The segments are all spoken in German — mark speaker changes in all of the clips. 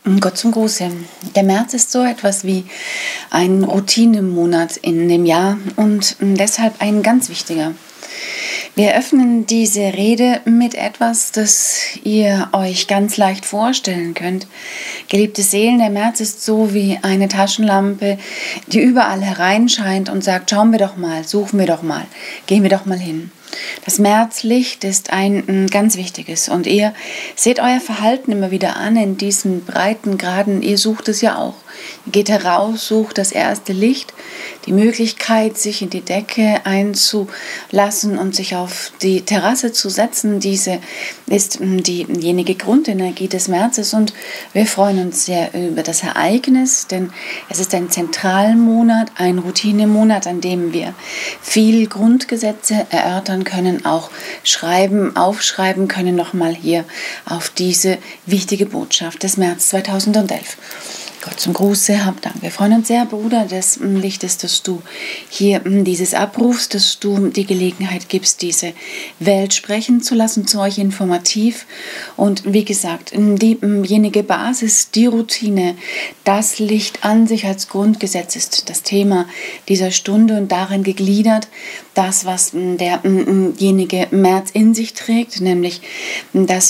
Speaker 1: Gott zum Gruße. Der März ist so etwas wie ein Routinemonat in dem Jahr und deshalb ein ganz wichtiger. Wir eröffnen diese Rede mit etwas, das ihr euch ganz leicht vorstellen könnt. Geliebte Seelen, der März ist so wie eine Taschenlampe, die überall hereinscheint und sagt, schauen wir doch mal, suchen wir doch mal, gehen wir doch mal hin. Das Märzlicht ist ein ganz wichtiges und ihr seht euer Verhalten immer wieder an in diesen breiten Graden. Ihr sucht es ja auch. Ihr geht heraus, sucht das erste Licht, die Möglichkeit, sich in die Decke einzulassen und sich auf die Terrasse zu setzen. Diese ist diejenige Grundenergie des Märzes und wir freuen uns sehr über das Ereignis, denn es ist ein Zentralmonat, ein Routinemonat, an dem wir viel Grundgesetze erörtern können, auch aufschreiben können, nochmal hier auf diese wichtige Botschaft des März 2011. Gott zum Gruße, hab Dank. Wir freuen uns sehr, Bruder des Lichtes, dass du hier dieses abrufst, dass du die Gelegenheit gibst, diese Welt sprechen zu lassen, zu euch informativ. Und wie gesagt, diejenige Basis, die Routine, das Licht an sich als Grundgesetz ist das Thema dieser Stunde und darin gegliedert, das, was derjenige März in sich trägt, nämlich das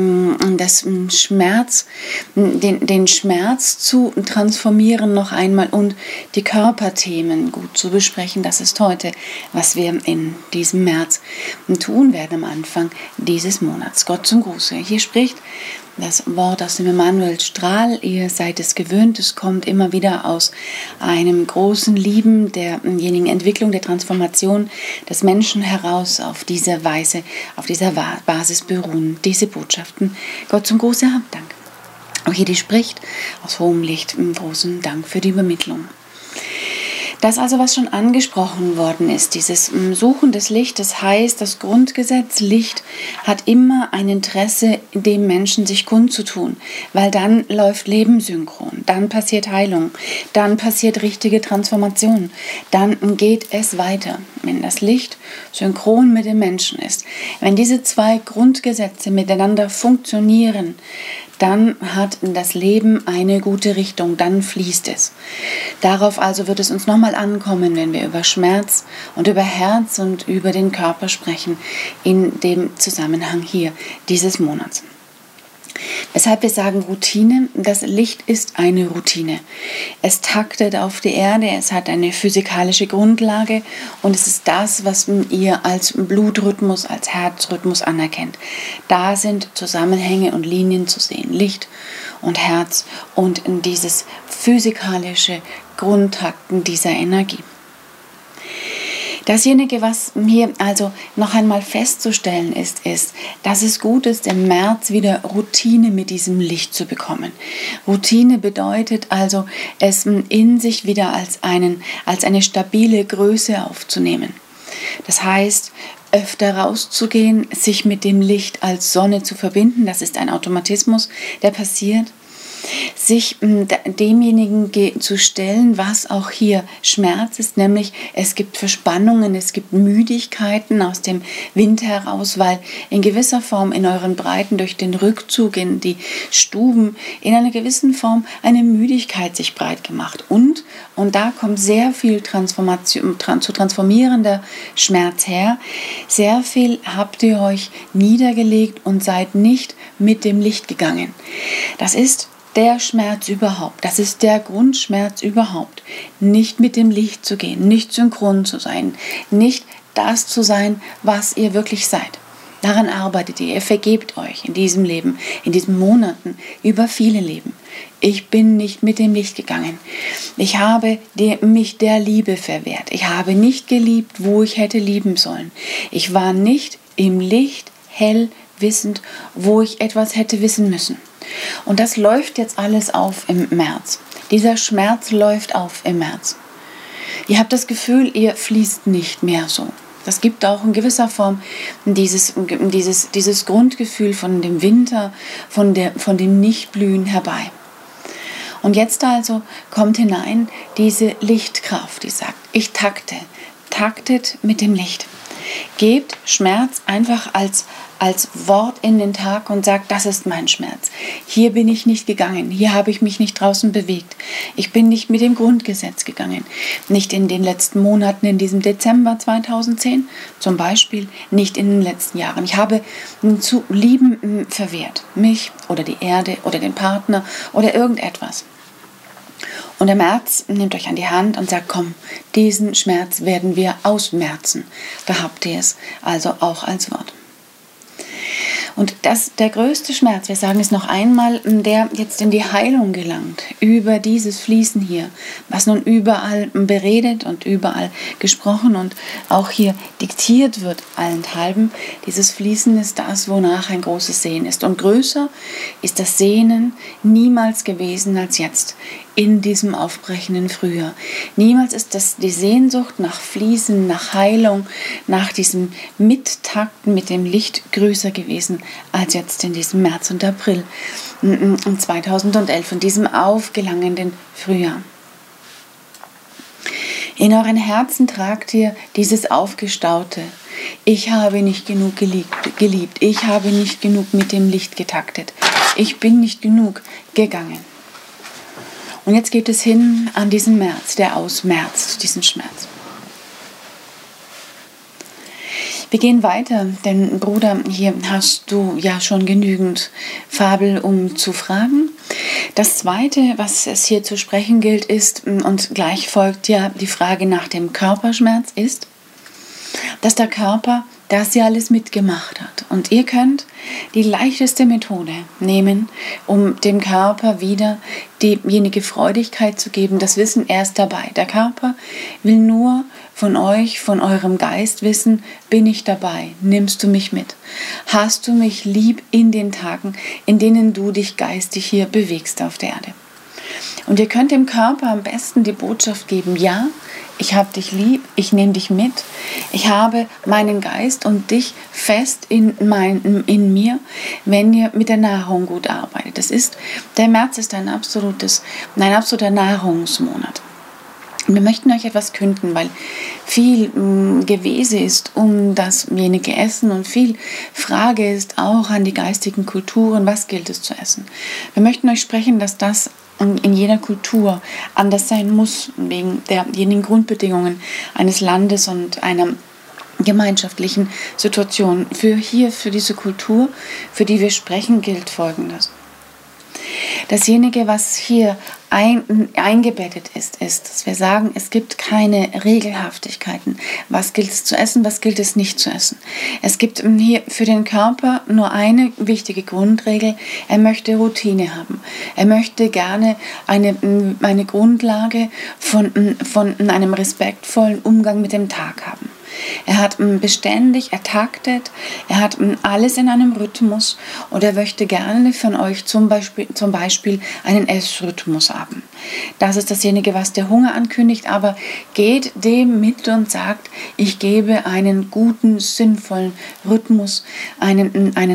Speaker 1: Schmerz, den Schmerz zu transformieren noch einmal und die Körperthemen gut zu besprechen. Das ist heute, was wir in diesem März tun werden am Anfang dieses Monats. Gott zum Gruße. Hier spricht das Wort aus dem Emanuel Strahl. Ihr seid es gewöhnt, es kommt immer wieder aus einem großen Lieben derjenigen Entwicklung, der Transformation des Menschen heraus. Auf diese Weise, auf dieser Basis beruhen diese Botschaften. Gott zum Gruße, habt Dank. Auch hier die spricht aus hohem Licht, großen Dank für die Übermittlung. Das also, was schon angesprochen worden ist, dieses Suchen des Lichtes heißt, das Grundgesetz Licht hat immer ein Interesse, dem Menschen sich kundzutun, weil dann läuft Leben synchron, dann passiert Heilung, dann passiert richtige Transformation, dann geht es weiter, wenn das Licht synchron mit dem Menschen ist. Wenn diese zwei Grundgesetze miteinander funktionieren, dann hat das Leben eine gute Richtung, dann fließt es. Darauf also wird es uns nochmal ankommen, wenn wir über Schmerz und über Herz und über den Körper sprechen, in dem Zusammenhang hier dieses Monats. Weshalb wir sagen Routine, das Licht ist eine Routine. Es taktet auf die Erde, es hat eine physikalische Grundlage und es ist das, was ihr als Blutrhythmus, als Herzrhythmus anerkennt. Da sind Zusammenhänge und Linien zu sehen, Licht und Herz und dieses physikalische Grundtakten dieser Energie. Dasjenige, was hier also noch einmal festzustellen ist, dass es gut ist, im März wieder Routine mit diesem Licht zu bekommen. Routine bedeutet also, es in sich wieder als eine stabile Größe aufzunehmen. Das heißt, öfter rauszugehen, sich mit dem Licht als Sonne zu verbinden, das ist ein Automatismus, der passiert. Sich demjenigen zu stellen, was auch hier Schmerz ist, nämlich es gibt Verspannungen, es gibt Müdigkeiten aus dem Winter heraus, weil in gewisser Form in euren Breiten durch den Rückzug in die Stuben in einer gewissen Form eine Müdigkeit sich breit gemacht. Und da kommt sehr viel zu transformierender Schmerz her. Sehr viel habt ihr euch niedergelegt und seid nicht mit dem Licht gegangen. Das ist der Schmerz überhaupt, das ist der Grundschmerz überhaupt, nicht mit dem Licht zu gehen, nicht synchron zu sein, nicht das zu sein, was ihr wirklich seid. Daran arbeitet ihr vergebt euch in diesem Leben, in diesen Monaten, über viele Leben. Ich bin nicht mit dem Licht gegangen. Ich habe mich der Liebe verwehrt. Ich habe nicht geliebt, wo ich hätte lieben sollen. Ich war nicht im Licht hell wissend, wo ich etwas hätte wissen müssen. Und das läuft jetzt alles auf im März. Dieser Schmerz läuft auf im März. Ihr habt das Gefühl, ihr fließt nicht mehr so. Das gibt auch in gewisser Form dieses Grundgefühl von dem Winter, von dem Nichtblühen herbei. Und jetzt also kommt hinein diese Lichtkraft, die sagt, ich taktet mit dem Licht. Gebt Schmerz einfach als als Wort in den Tag und sagt, das ist mein Schmerz. Hier bin ich nicht gegangen, hier habe ich mich nicht draußen bewegt. Ich bin nicht mit dem Grundgesetz gegangen. Nicht in den letzten Monaten, in diesem Dezember 2010 zum Beispiel, nicht in den letzten Jahren. Ich habe zu lieben verwehrt, mich oder die Erde oder den Partner oder irgendetwas. Und der März nimmt euch an die Hand und sagt, komm, diesen Schmerz werden wir ausmerzen. Da habt ihr es also auch als Wort. Und der größte Schmerz, wir sagen es noch einmal, der jetzt in die Heilung gelangt, über dieses Fließen hier, was nun überall beredet und überall gesprochen und auch hier diktiert wird allenthalben, dieses Fließen ist das, wonach ein großes Sehnen ist. Und größer ist das Sehnen niemals gewesen als jetzt, in diesem aufbrechenden Frühjahr. Niemals ist das die Sehnsucht nach Fließen, nach Heilung, nach diesem Mittakten mit dem Licht größer gewesen als jetzt in diesem März und April 2011, in diesem aufgelangenden Frühjahr. In euren Herzen tragt ihr dieses Aufgestaute. Ich habe nicht genug geliebt. Ich habe nicht genug mit dem Licht getaktet. Ich bin nicht genug gegangen. Und jetzt geht es hin an diesen März, der ausmerzt, diesen Schmerz. Wir gehen weiter, denn Bruder, hier hast du ja schon genügend Fabel, um zu fragen. Das Zweite, was es hier zu sprechen gilt, ist, und gleich folgt ja die Frage nach dem Körperschmerz, ist, dass der Körper das ja alles mitgemacht hat. Und ihr könnt die leichteste Methode nehmen, um dem Körper wieder diejenige Freudigkeit zu geben. Das Wissen, er ist dabei. Der Körper will nur von euch, von eurem Geist wissen, bin ich dabei? Nimmst du mich mit? Hast du mich lieb in den Tagen, in denen du dich geistig hier bewegst auf der Erde? Und ihr könnt dem Körper am besten die Botschaft geben, ja, ich habe dich lieb, ich nehme dich mit, ich habe meinen Geist und dich fest in mir, wenn ihr mit der Nahrung gut arbeitet. Der März ist ein absoluter Nahrungsmonat. Wir möchten euch etwas künden, weil viel Gewese ist um dasjenige Essen und viel Frage ist auch an die geistigen Kulturen, was gilt es zu essen. Wir möchten euch sprechen, dass das in jeder Kultur anders sein muss, wegen derjenigen Grundbedingungen eines Landes und einer gemeinschaftlichen Situation. Für diese Kultur, für die wir sprechen, gilt Folgendes. Dasjenige, was hier eingebettet ist, dass wir sagen, es gibt keine Regelhaftigkeiten. Was gilt es zu essen, was gilt es nicht zu essen? Es gibt hier für den Körper nur eine wichtige Grundregel. Er möchte Routine haben. Er möchte gerne eine Grundlage von einem respektvollen Umgang mit dem Tag haben. Er hat beständig, er taktet, er hat alles in einem Rhythmus und er möchte gerne von euch zum Beispiel einen Essrhythmus haben. Das ist dasjenige, was der Hunger ankündigt, aber geht dem mit und sagt, ich gebe einen guten, sinnvollen Rhythmus, eine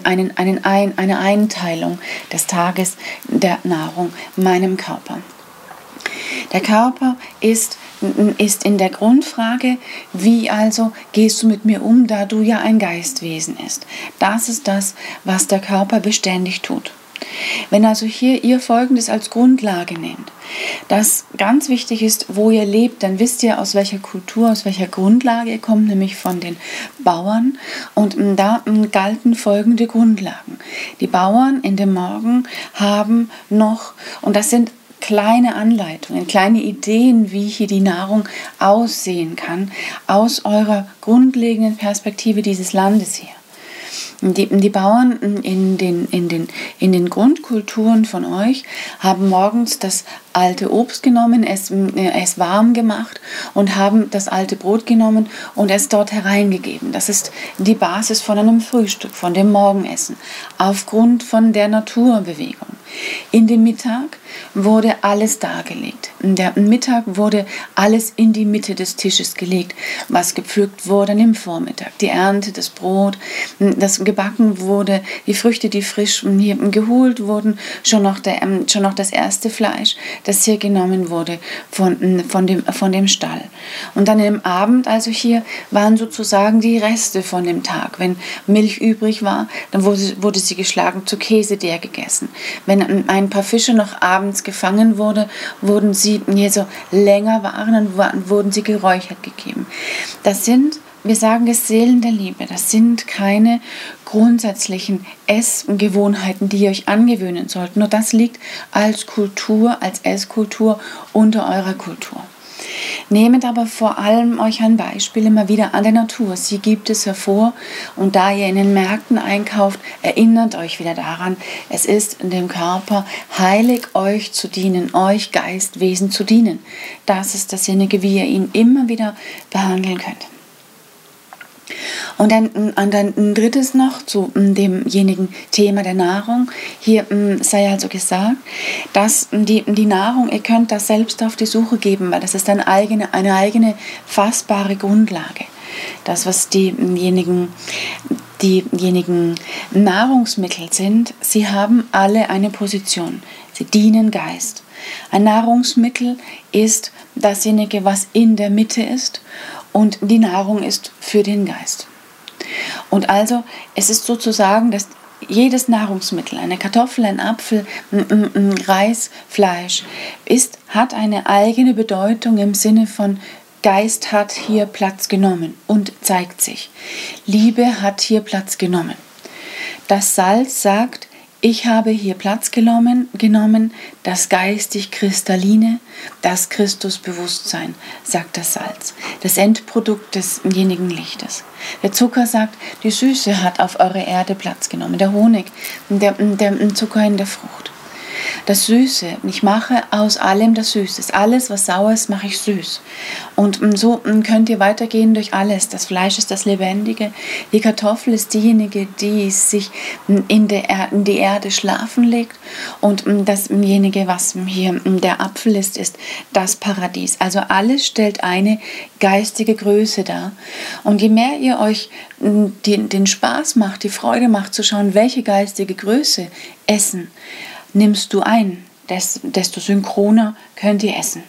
Speaker 1: Einteilung des Tages der Nahrung meinem Körper. Der Körper ist in der Grundfrage, wie also gehst du mit mir um, da du ja ein Geistwesen ist. Das ist das, was der Körper beständig tut. Wenn also hier ihr Folgendes als Grundlage nehmt, das ganz wichtig ist, wo ihr lebt, dann wisst ihr, aus welcher Kultur, aus welcher Grundlage ihr kommt, nämlich von den Bauern. Und da galten folgende Grundlagen. Die Bauern in dem Morgen haben noch, und das sind kleine Anleitungen, kleine Ideen, wie hier die Nahrung aussehen kann, aus eurer grundlegenden Perspektive dieses Landes hier. Die Bauern in den Grundkulturen von euch haben morgens das alte Obst genommen, es warm gemacht und haben das alte Brot genommen und es dort hereingegeben. Das ist die Basis von einem Frühstück, von dem Morgenessen, aufgrund von der Naturbewegung. In dem Mittag wurde alles dargelegt. Der Mittag wurde alles in die Mitte des Tisches gelegt, was gepflückt wurde an dem Vormittag. Die Ernte, das Brot, das gebacken wurde, die Früchte, die frisch hier geholt wurden, schon noch das erste Fleisch, das hier genommen wurde von dem Stall. Und dann im Abend, also hier, waren sozusagen die Reste von dem Tag. Wenn Milch übrig war, dann wurde sie geschlagen zu Käse, der gegessen. Wenn ein paar Fische noch abends gefangen wurden sie hier so länger waren, dann wurden sie geräuchert gegeben. Das sind, wir sagen es, Seelen der Liebe. Das sind keine grundsätzlichen Essgewohnheiten, die ihr euch angewöhnen sollt. Nur das liegt als Kultur, als Esskultur unter eurer Kultur. Nehmt aber vor allem euch ein Beispiel immer wieder an der Natur. Sie gibt es hervor, und da ihr in den Märkten einkauft, erinnert euch wieder daran, es ist in dem Körper heilig, euch zu dienen, euch Geistwesen zu dienen. Das ist dasjenige, wie ihr ihn immer wieder behandeln könnt. Und dann ein drittes noch zu demjenigen Thema der Nahrung. Hier sei also gesagt, dass die Nahrung, ihr könnt das selbst auf die Suche geben, weil das ist eine eigene fassbare Grundlage. Das, was diejenigen Nahrungsmittel sind, sie haben alle eine Position. Sie dienen Geist. Ein Nahrungsmittel ist dasjenige, was in der Mitte ist, und die Nahrung ist für den Geist. Und also, es ist sozusagen, dass jedes Nahrungsmittel, eine Kartoffel, ein Apfel, Reis, Fleisch, hat eine eigene Bedeutung im Sinne von Geist hat hier Platz genommen und zeigt sich. Liebe hat hier Platz genommen. Das Salz sagt, ich habe hier Platz genommen, das geistig-kristalline, das Christusbewusstsein, sagt das Salz, das Endprodukt desjenigen Lichtes. Der Zucker sagt, die Süße hat auf eurer Erde Platz genommen, der Honig, der Zucker in der Frucht. Das Süße, ich mache aus allem das Süße. Alles, was sauer ist, mache ich süß. Und so könnt ihr weitergehen durch alles. Das Fleisch ist das Lebendige. Die Kartoffel ist diejenige, die sich in die Erde schlafen legt. Und dasjenige, was hier der Apfel ist das Paradies. Also alles stellt eine geistige Größe dar. Und je mehr ihr euch den Spaß macht, die Freude macht, zu schauen, welche geistige Größe Essen nimmst du ein, desto synchroner könnt ihr essen.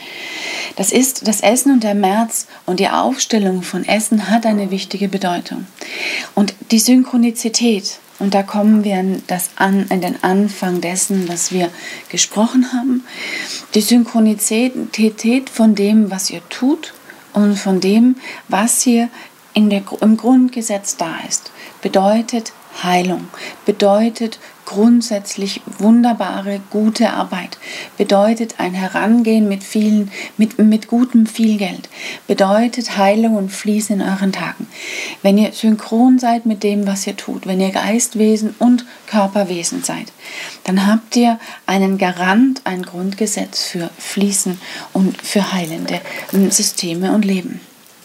Speaker 1: Das ist das Essen, und der März und die Aufstellung von Essen hat eine wichtige Bedeutung. Und die Synchronizität, und da kommen wir in den Anfang dessen, was wir gesprochen haben, die Synchronizität von dem, was ihr tut, und von dem, was hier im Grundgesetz da ist, bedeutet Heilung, bedeutet grundsätzlich wunderbare, gute Arbeit, bedeutet ein Herangehen mit gutem viel Geld, bedeutet Heilung und Fließen in euren Tagen. Wenn ihr synchron seid mit dem, was ihr tut, wenn ihr Geistwesen und Körperwesen seid, dann habt ihr einen Garant, ein Grundgesetz für Fließen und für heilende Systeme und Leben.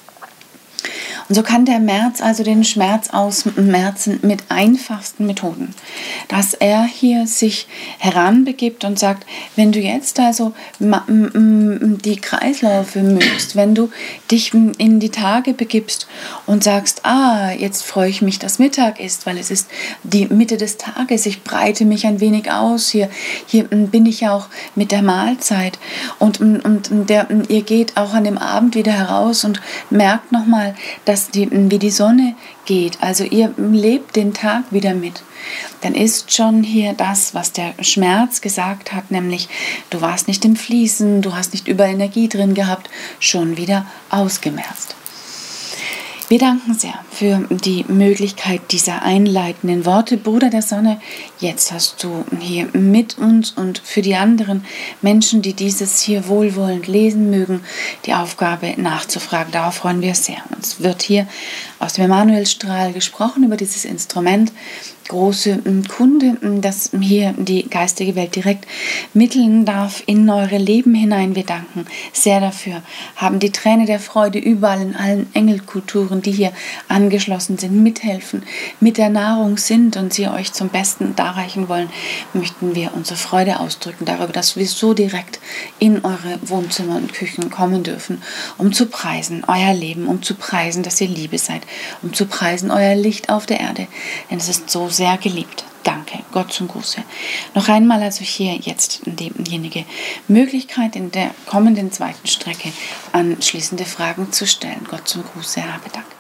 Speaker 1: Und so kann der März also den Schmerz ausmerzen mit einfachsten Methoden. Dass er hier sich heranbegibt und sagt, wenn du jetzt also die Kreisläufe mögst, wenn du dich in die Tage begibst und sagst, jetzt freue ich mich, dass Mittag ist, weil es ist die Mitte des Tages, ich breite mich ein wenig aus, hier bin ich ja auch mit der Mahlzeit, und ihr geht auch an dem Abend wieder heraus und merkt nochmal, dass wie die Sonne geht, also ihr lebt den Tag wieder mit, dann ist schon hier das, was der Schmerz gesagt hat, nämlich du warst nicht im Fließen, du hast nicht über Energie drin gehabt, schon wieder ausgemerzt. Wir danken sehr für die Möglichkeit dieser einleitenden Worte. Bruder der Sonne, jetzt hast du hier mit uns und für die anderen Menschen, die dieses hier wohlwollend lesen mögen, die Aufgabe nachzufragen. Darauf freuen wir sehr. Uns wird hier aus dem Emanuelstrahl gesprochen über dieses Instrument. große Kunde, das hier die geistige Welt direkt mitteln darf in eure Leben hinein. Wir danken sehr dafür, haben die Träne der Freude überall in allen Engelkulturen, die hier angeschlossen sind, mithelfen, mit der Nahrung sind und sie euch zum Besten darreichen wollen, möchten wir unsere Freude ausdrücken darüber, dass wir so direkt in eure Wohnzimmer und Küchen kommen dürfen, um zu preisen euer Leben, um zu preisen, dass ihr Liebe seid, um zu preisen euer Licht auf der Erde, denn es ist so sehr geliebt. Danke, Gott zum Gruße. Noch einmal also hier jetzt diejenige Möglichkeit, in der kommenden zweiten Strecke anschließende Fragen zu stellen. Gott zum Gruße, habe Dank.